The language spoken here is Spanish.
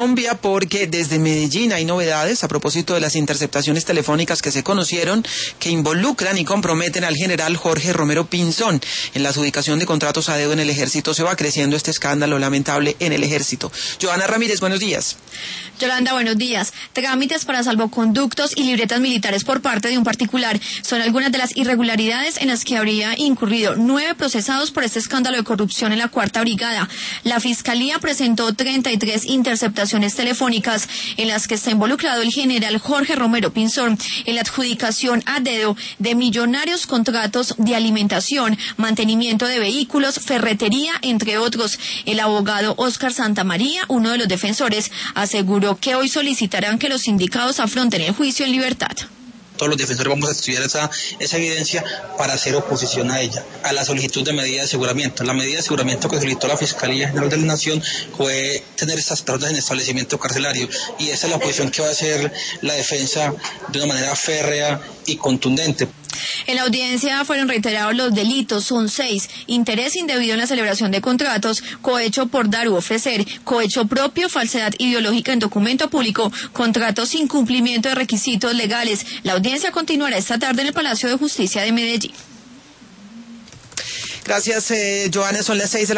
Colombia, porque desde Medellín hay novedades a propósito de las interceptaciones telefónicas que se conocieron, que involucran y comprometen al general Jorge Romero Pinzón en la adjudicación de contratos a dedo en el Ejército. Se va creciendo este escándalo lamentable en el Ejército. Joana Ramírez, buenos días. Yolanda, buenos días. Trámites para salvoconductos y libretas militares por parte de un particular son algunas de las irregularidades en las que habría incurrido 9 procesados por este escándalo de corrupción en la 4ª Brigada. La Fiscalía presentó 33 interceptaciones telefónicas en las que está involucrado el general Jorge Romero Pinzón en la adjudicación a dedo de millonarios contratos de alimentación, mantenimiento de vehículos, ferretería, entre otros. El abogado Óscar Santamaría, uno de los defensores, aseguró que hoy solicitarán que los sindicados afronten el juicio en libertad. Todos los defensores vamos a estudiar esa evidencia para hacer oposición a ella, a la solicitud de medida de aseguramiento. La medida de aseguramiento que solicitó la Fiscalía General de la Nación fue tener estas personas en establecimiento carcelario, y esa es la oposición que va a hacer la defensa de una manera férrea y contundente. En la audiencia fueron reiterados los delitos, son 6: interés indebido en la celebración de contratos, cohecho por dar u ofrecer, cohecho propio, falsedad ideológica en documento público, contratos sin cumplimiento de requisitos legales. La audiencia continuará esta tarde en el Palacio de Justicia de Medellín. Gracias, Joana. Son las 6 de la